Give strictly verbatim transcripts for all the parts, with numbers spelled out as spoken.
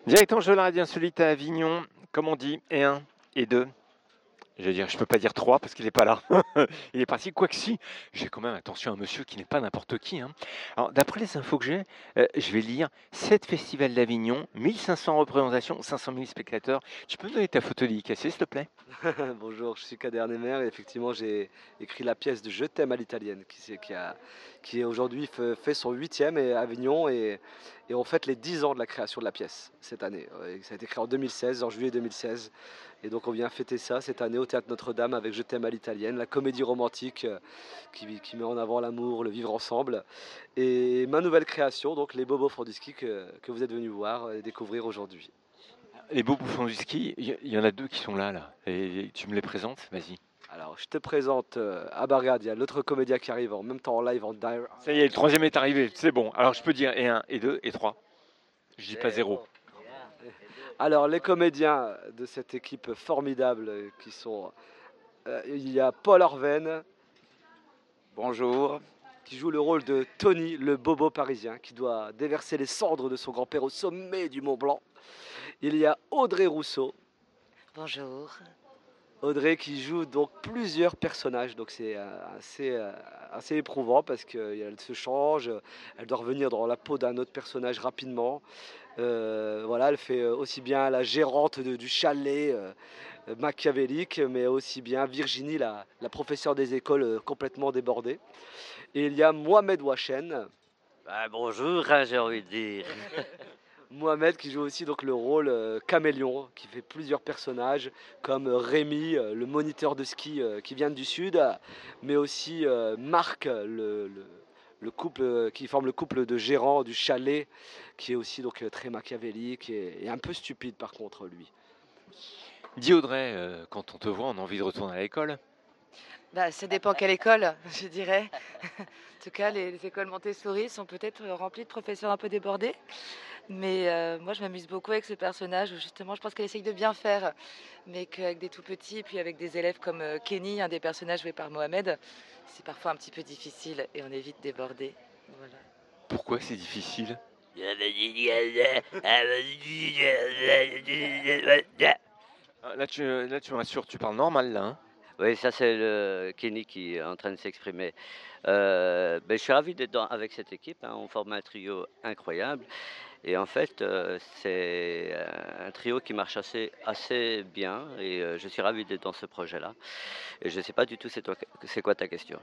Directement de la radio insolite à Avignon, comme on dit, et un, et deux. Je veux dire, je peux pas dire trois parce qu'il n'est pas là. Il est parti. Quoique si, j'ai quand même attention à un monsieur qui n'est pas n'importe qui. Hein. Alors, d'après les infos que j'ai, euh, je vais lire sept festivals d'Avignon, mille cinq cents représentations, cinq cent mille spectateurs. Tu peux me donner ta photo dédicacée, s'il te plaît? Bonjour, je suis Kader Nemer et effectivement j'ai écrit la pièce de Je t'aime à l'italienne qui, c'est- qui a, qui est aujourd'hui fait, fait son huitième à Avignon et, et on fête les dix ans de la création de la pièce cette année. Ouais, ça a été créé en deux mille seize, en juillet deux mille seize et donc on vient fêter ça cette année au Théâtre Notre-Dame avec Je t'aime à l'italienne, la comédie romantique euh, qui, qui met en avant l'amour, le vivre ensemble et ma nouvelle création, donc les Bobos Fordisky que, que vous êtes venus voir et découvrir aujourd'hui. Les beaux bouffons du ski, il y, il y en a deux qui sont là, là. Et tu me les présentes? Vas-y. Alors, je te présente euh, ah bah regarde, il y a l'autre comédien qui arrive en même temps en live en direct. Ça y est, le troisième est arrivé, c'est bon. Alors je peux dire et un, et deux, et trois. Je dis pas zéro. Alors, les comédiens de cette équipe formidable euh, qui sont. euh, il y a Paul Orven Bonjour. qui joue le rôle de Tony, le bobo parisien, qui doit déverser les cendres de son grand-père au sommet du Mont Blanc. Il y a Audrey Rousseau. Bonjour. Audrey qui joue donc plusieurs personnages, donc c'est euh, assez, euh, assez éprouvant parce qu'elle se change, elle doit revenir dans la peau d'un autre personnage rapidement. Euh, voilà, elle fait aussi bien la gérante de- du chalet euh, machiavélique, mais aussi bien Virginie, la, la professeure des écoles euh, complètement débordée. Et il y a Mohamed Wachen, Bah, bonjour, hein, j'ai envie de dire. Mohamed qui joue aussi donc le rôle euh, caméléon, qui fait plusieurs personnages comme euh, Rémi, euh, le moniteur de ski euh, qui vient du sud, mais aussi euh, Marc, le, le- le couple euh, qui forme le couple de gérants du chalet, qui est aussi donc euh, très machiavélique et, et un peu stupide par contre lui. Dis Audrey, euh, quand on te voit, on a envie de retourner à l'école. Bah, ça dépend quelle école, je dirais. En tout cas, les, les écoles Montessori sont peut-être remplies de professeurs un peu débordés. Mais euh, moi, je m'amuse beaucoup avec ce personnage où justement, je pense qu'elle essaye de bien faire, mais qu'avec des tout petits, et puis avec des élèves comme euh, Kenny, un des personnages joués par Mohamed, c'est parfois un petit peu difficile et on est vite débordé. Voilà. Pourquoi c'est difficile? Ah, Là, tu, là, tu me rassures, tu parles normal là. Hein. Oui, ça c'est le Kenny qui est en train de s'exprimer. Euh, ben, je suis ravi d'être dans- avec cette équipe, hein. On forme un trio incroyable. Et en fait, euh, c'est euh, un trio qui marche assez, assez bien. Et euh, je suis ravi d'être dans ce projet-là. Et je ne sais pas du tout c'est toi- c'est quoi ta question.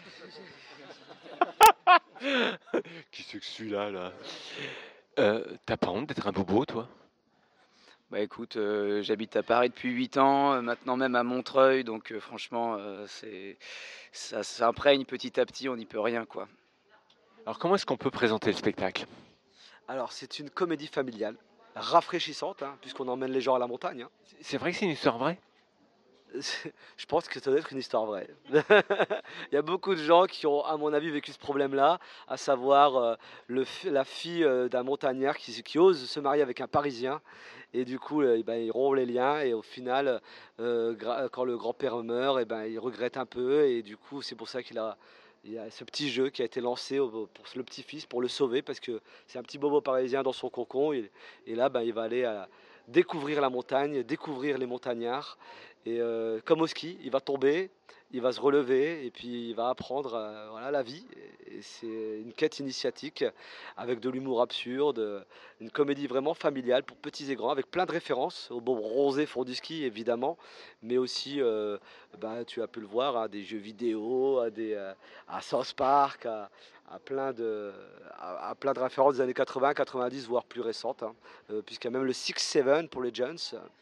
Qui c'est que celui-là là? Euh, T'as pas honte d'être un bobo, toi? Bah écoute, euh, j'habite à Paris depuis huit ans, euh, maintenant même à Montreuil, donc euh, franchement, euh, c'est, ça s'imprègne petit à petit, on n'y peut rien quoi. Alors comment est-ce qu'on peut présenter le spectacle? Alors c'est une comédie familiale, rafraîchissante, hein, puisqu'on emmène les gens à la montagne. Hein. C'est- C'est vrai que c'est une histoire vraie? Je pense que ça doit être une histoire vraie. Il y a beaucoup de gens qui ont, à mon avis, vécu ce problème-là, à savoir euh, le fi- la fille euh, d'un montagnard qui, qui ose se marier avec un Parisien. Et du coup, euh, eh ben, ils rompent les liens. Et au final, euh, gra- quand le grand-père meurt, eh ben, il regrette un peu. Et du coup, c'est pour ça qu'il a, il y a ce petit jeu qui a été lancé au- pour le petit-fils, pour le sauver, parce que c'est un petit bobo parisien dans son cocon. Et, et là, ben, il va aller à- découvrir la montagne, découvrir les montagnards. Et euh, comme au ski, il va tomber, il va se relever et puis il va apprendre euh, voilà, la vie. Et c'est une quête initiatique avec de l'humour absurde, une comédie vraiment familiale pour petits et grands, avec plein de références au beau rosé fond du ski évidemment, mais aussi, euh, bah, tu as pu le voir, à des jeux vidéo, à, des, euh, à South Park, à, à plein de, à, à plein de références des années quatre-vingts, quatre-vingt-dix, voire plus récentes, hein, euh, puisqu'il y a même le six sept pour les jeunes.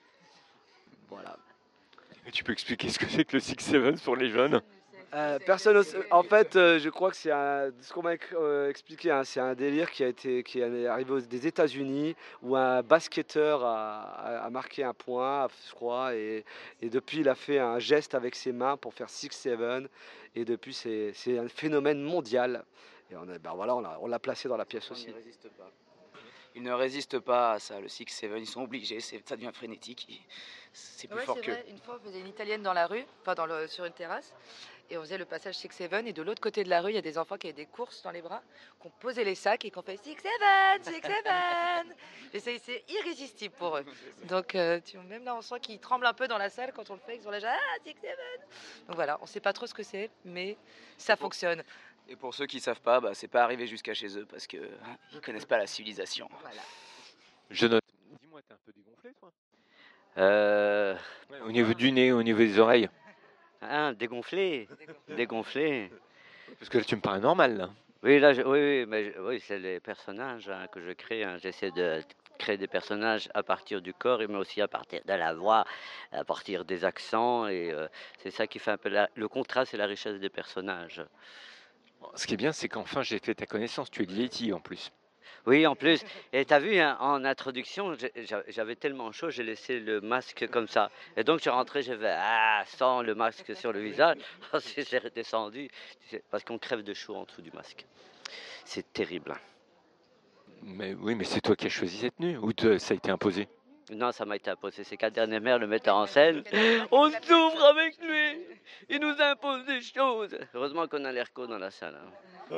Voilà. Et tu peux expliquer ce que c'est que le Six Seven pour les jeunes? Euh, personne, ose- en fait, euh, je crois que c'est un, ce qu'on m'a éc- euh, expliqué, hein, c'est un délire qui a été, qui est arrivé aux, des États-Unis où un basketteur a, a- a marqué un point, je crois, et, et depuis il a fait un geste avec ses mains pour faire six seven, et depuis c'est, c'est un phénomène mondial. Et on, a- ben voilà, on l'a, on l'a placé dans la pièce On aussi. n'y résiste pas. Ils ne résistent pas à ça, le six seven, ils sont obligés, c'est- ça devient frénétique, ils- c'est plus Ouais, fort c'est qu'eux. vrai. Une fois, on faisait une italienne dans la rue, enfin dans le, sur une terrasse, et on faisait le passage six seven. Et de l'autre côté de la rue, il y a des enfants qui avaient des courses dans les bras, qui ont posé les sacs et qui ont fait six seven, six seven. Et c'est c'est irrésistible pour eux. Donc euh, tu, même là, on sent qu'ils tremblent un peu dans la salle quand on le fait. Ils ont déjà ah Six Seven. Donc voilà, on sait pas trop ce que c'est, mais ça fonctionne. Et pour ceux qui savent pas, bah, c'est pas arrivé jusqu'à chez eux parce que hein, ils connaissent pas la civilisation. Voilà. Je note. Dis-moi, t'es un peu dégonflé, toi? Euh, Ouais, au niveau du nez, au niveau des oreilles. hein, dégonflé, dégonflé. Parce que là, tu me parais normal, là. Oui, là, je- oui, oui, mais je- oui, c'est les personnages hein, que je crée. hein. J'essaie de créer des personnages à partir du corps, mais aussi à partir de la voix, à partir des accents. Et euh, c'est ça qui fait un peu la- le contraste et la richesse des personnages. Ce qui est bien, c'est qu'enfin, j'ai fait ta connaissance. Tu es de Yeti, en plus. Oui, en plus. Et tu as vu, hein, en introduction, j'ai- j'a- j'avais tellement chaud, j'ai laissé le masque comme ça. Et donc, je suis rentré, j'ai fait ah, sans le masque sur le visage. Ensuite, j'ai redescendu. tu sais, Parce qu'on crève de chaud en dessous du masque. C'est terrible. Mais oui, mais c'est toi qui as choisi cette tenue ou te- ça a été imposé? Non, ça m'a été imposé. C'est Kader Mère, le metteur en scène. On souffre avec lui. Il nous impose des choses. Heureusement qu'on a l'airco dans la salle. hein.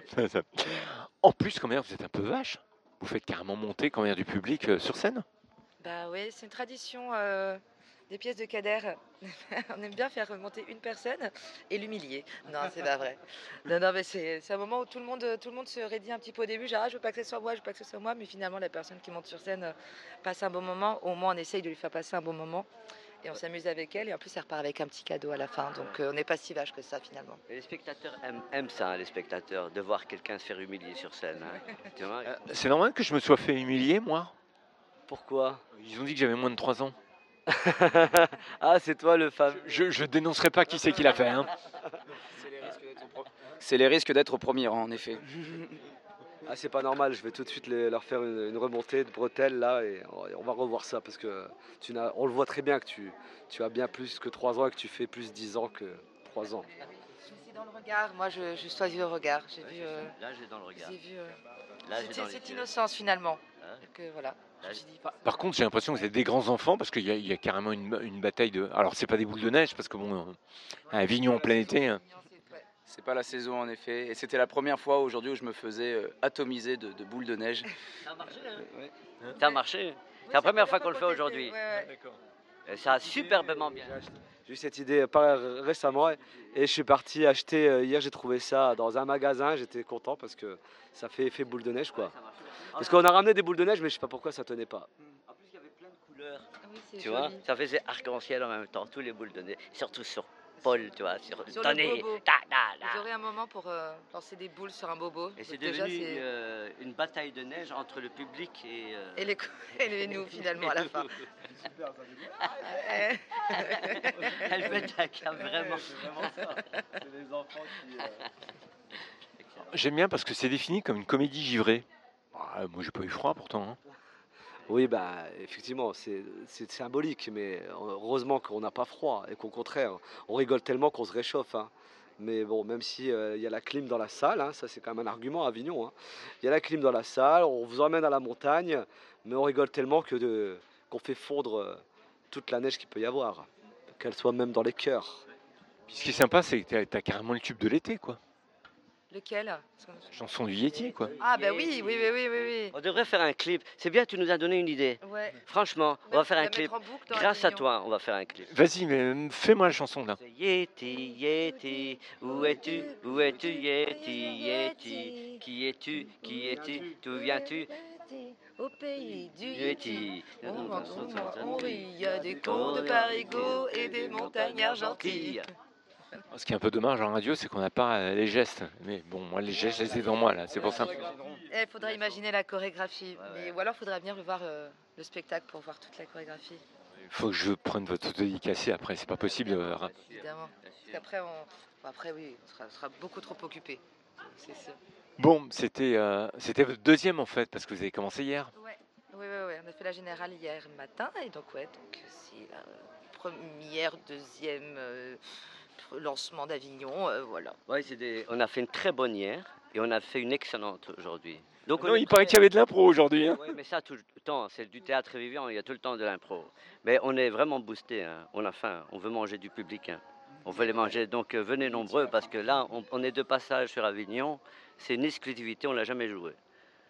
En plus, quand même, vous êtes un peu vache. Vous faites carrément monter quand même du public euh, sur scène. Bah oui, c'est une tradition euh, des pièces de Kader. On aime bien faire remonter une personne et l'humilier. Non, c'est pas vrai. Non, non, mais c'est c'est un moment où tout le monde, tout le monde se raidit un petit peu au début. Genre, ah, je veux pas que ce soit moi, je veux pas que ce soit moi. Mais finalement, la personne qui monte sur scène euh, passe un bon moment. Au moins, on essaye de lui faire passer un bon moment. Et on s'amuse avec elle. Et en plus, elle repart avec un petit cadeau à la fin. Donc, euh, on n'est pas si vache que ça, finalement. Et les spectateurs aiment, aiment ça, hein, les spectateurs, de voir quelqu'un se faire humilier sur scène. hein. Tu vois Euh, c'est normal que je me sois fait humilier, moi. Pourquoi? Ils ont dit que j'avais moins de trois ans. Ah, c'est toi le fameux. Je, je dénoncerai pas qui c'est qui l'a fait. Hein. C'est les risques d'être au pro- C'est les risques d'être au premier rang, en effet. Ah, c'est pas normal, je vais tout de suite les- leur faire une, une remontée de bretelles là et on, on va revoir ça parce que tu n'as, on le voit très bien que tu, tu as bien plus que trois ans et que tu fais plus dix ans que trois ans. C'est dans le regard. Moi, je, je choisis le regard. J'ai vu, euh, Là, j'ai dans le regard. j'ai vu euh, Là, j'ai c'est- dans les cette yeux. innocence, finalement. Hein Donc, euh, voilà. Je Là, me suis dit, Par contre, j'ai l'impression que vous êtes des grands enfants parce qu'il y, a- il y a carrément une, une bataille de. Alors, c'est pas des boules de neige parce que bon, euh, à Avignon en plein été. hein. ouais. C'est pas la saison, en effet. Et c'était la première fois aujourd'hui où je me faisais euh, atomiser de, de boules de neige. Ça a marché, hein Ouais. Ça a marché. C'est la première fois qu'on le fait aujourd'hui. Et ça a superbement bien. J'ai eu cette idée pas récemment et je suis parti acheter euh, hier, j'ai trouvé ça dans un magasin, j'étais content parce que ça fait effet boule de neige quoi. Ça marche. Parce qu'on a ramené des boules de neige mais je sais pas pourquoi ça tenait pas. En plus, il y avait plein de couleurs. Ah oui, c'est Tu joli. vois, ça faisait arc-en-ciel en même temps, tous les boules de nez, surtout sur Paul, tu vois, sur, Sur ton le nez. bobo. Ta, ta, ta. J'aurais un moment pour euh, lancer des boules sur un bobo. Et c'est Donc déjà, devenu c'est- euh, une bataille de neige entre le public et. euh, Et les, co- et les nous, finalement, à la fin. Ouais. Elle fait un cap vraiment. C'est les enfants qui. J'aime bien parce que c'est défini comme une comédie givrée. Ah, moi, j'ai pas eu froid pourtant. hein. Oui, bah, effectivement, c'est c'est symbolique, mais heureusement qu'on n'a pas froid et qu'au contraire, on rigole tellement qu'on se réchauffe. hein. Mais bon, même si euh, il y a la clim dans la salle, hein, ça c'est quand même un argument à Avignon. hein. Il y a la clim dans la salle, on vous emmène à la montagne, mais on rigole tellement que de- qu'on fait fondre euh, toute la neige qu'il peut y avoir, qu'elle soit même dans les cœurs. Puis ce qui est sympa, c'est que t'as- t'as carrément le tube de l'été, quoi. Lequel Parce qu'on- Chanson du Yeti, quoi. Ah, bah oui, oui, oui, oui, oui. On devrait faire un clip. C'est bien, tu nous as donné une idée. oui. Ouais. Franchement, on va faire un clip. Grâce à toi, on va faire un clip. Vas-y, mais euh, fais-moi la chanson là. Yeti, Yeti, où es-tu, où es-tu, Yeti, Yeti, qui es-tu, qui es-tu, d'où viens-tu, Au pays du Yeti. On, on, on rit, il y a des contes de parigots et des montagnes argentines. Ce qui est un peu dommage en radio, c'est qu'on n'a pas euh, les gestes. Mais bon, moi, les gestes, je les ai dans moi là, c'est pour ça. Il faudrait imaginer la chorégraphie. Ouais, Mais, ouais. ou alors, il faudrait venir le voir euh, le spectacle pour voir toute la chorégraphie, Il faut que je prenne votre auto dédicacé après, c'est pas possible. euh, ra- évidemment. Parce qu'après, on... bon, après, oui, on sera, on sera beaucoup trop occupé. C'est sûr. Bon, c'était euh, c'était votre deuxième en fait, parce que vous avez commencé hier. Ouais. Oui, oui, oui. On a fait la générale hier matin. Et donc, ouais, donc c'est la première, deuxième euh, lancement d'Avignon. euh, voilà. Ouais, c'est des... On a fait une très bonne hier et on a fait une excellente aujourd'hui. Donc, on Non, est il paraît qu'il y avait de l'impro aujourd'hui. hein. Oui, mais ça, tout le temps, c'est du théâtre vivant, il y a tout le temps de l'impro. Mais on est vraiment boosté, hein. On a faim, on veut manger du public. hein. On veut les manger, donc euh, venez nombreux parce que là, on, on est de passage sur Avignon, c'est une exclusivité, on l'a jamais joué.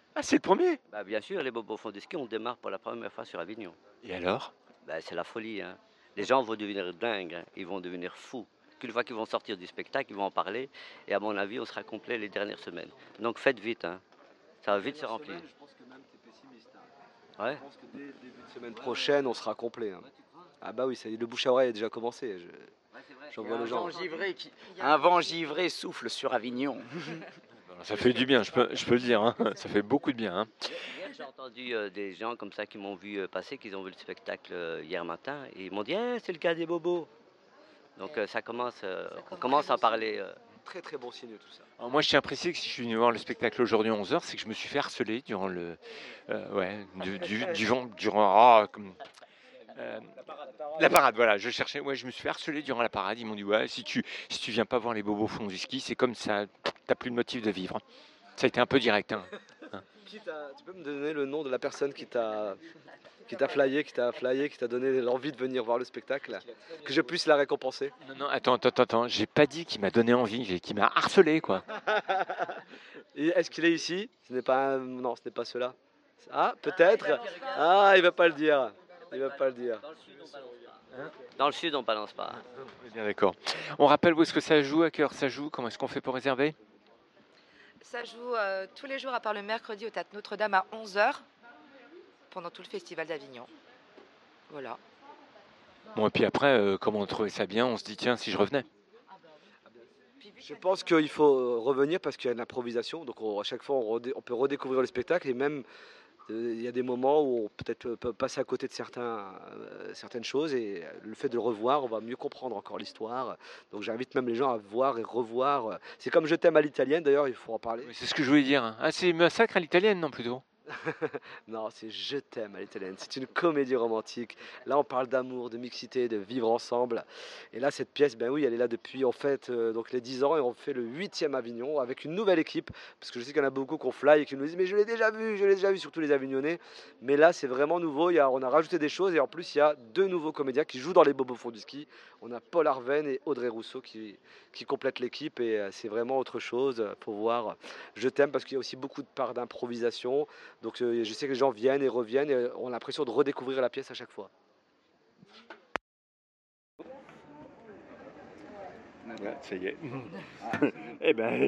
Ah, c'est le premier. Bah, bien sûr, les bobos font du ski, on démarre pour la première fois sur Avignon. Et alors? Bah, c'est la folie, hein. Les gens vont devenir dingues, hein. Ils vont devenir fous. Qu'une fois qu'ils vont sortir du spectacle, ils vont en parler. Et à mon avis, on sera complet les dernières semaines. Donc faites vite, hein. Ça va vite se remplir. Je pense que même tu es pessimiste. hein. Ouais. Je pense que dès le début de semaine prochaine, on sera complet. hein. Ah bah oui, ça y est, le bouche à oreille a déjà commencé. Je- J'en vois Un les gens. vent givré, qui... un vent givré souffle sur Avignon. Ça fait du bien, je peux, je peux le dire. hein. Ça fait beaucoup de bien. hein. Hier, j'ai entendu euh, des gens comme ça qui m'ont vu euh, passer, qui ont vu le spectacle euh, hier matin. Et ils m'ont dit Eh, c'est le cas des bobos. Donc euh, ça commence, euh, Ça on commence commence à aussi. parler. euh, Très très bon signe tout ça. Alors moi, je tiens à préciser que si je suis venu voir le spectacle aujourd'hui à onze heures, c'est que je me suis fait harceler durant le. euh, ouais, du, du, du vent- durant. ah, comme, euh, la parade, voilà, je cherchais. Ouais, je me suis fait harceler durant la parade. Ils m'ont dit Ouais, si tu, si tu viens pas voir les bobos fond du ski, c'est comme ça, t'as plus de motif de vivre. Ça a été un peu direct. hein. Qui t'a- tu peux me donner le nom de la personne qui t'a qui t'a flyé, qui t'a flyé, qui t'a donné l'envie de venir voir le spectacle, que je puisse la récompenser. Non, non, attends, attends, attends, attends. J'ai pas dit qu'il m'a donné envie, j'ai qu'il m'a harcelé, quoi. Et est-ce qu'il est ici? Ce n'est pas un- non, ce n'est pas cela. Ah, peut-être. Ah, il va pas le dire. Il va pas le dire. Dans le sud, on balance pas. hein. Bien d'accord. On rappelle où est-ce que ça joue, à quelle heure ça joue, comment est-ce qu'on fait pour réserver? Ça joue euh, tous les jours à part le mercredi au Théâtre Notre-Dame à onze heures pendant tout le festival d'Avignon. Voilà. Bon, et puis après, euh, comme on trouvait ça bien, on se dit tiens, si je revenais. Je pense qu'il faut euh, revenir parce qu'il y a de l'improvisation. Donc on- à chaque fois, on, redé- on peut redécouvrir le spectacle et même euh, il y a des moments où on peut-être euh, peut passer à côté de certains, euh, certaines choses et le fait de le revoir, on va mieux comprendre encore l'histoire. Donc j'invite même les gens à voir et revoir. C'est comme Je t'aime à l'italienne d'ailleurs, il faut en parler. C'est ce que je voulais dire. hein. Ah, c'est Massacre à l'italienne, non, plutôt? Non, c'est Je t'aime à l'italienne. C'est une comédie romantique. Là, on parle d'amour, de mixité, de vivre ensemble. Et là, cette pièce, ben oui, elle est là depuis en fait euh, donc les dix ans et on fait le huitième Avignon avec une nouvelle équipe. Parce que je sais qu'il y en a beaucoup qui ont fly et qui nous disent mais je l'ai déjà vu, je l'ai déjà vu, surtout les Avignonnais. Mais là, c'est vraiment nouveau. Il y a, on a rajouté des choses et en plus, il y a deux nouveaux comédiens qui jouent dans les Bobos font du ski. On a Paul Arven et Audrey Rousseau qui, qui complètent l'équipe et euh, c'est vraiment autre chose. Faut voir. Je t'aime parce qu'il y a aussi beaucoup de parts d'improvisation. Donc euh, je sais que les gens viennent et reviennent et ont l'impression de redécouvrir la pièce à chaque fois. Ça y est. Eh ben,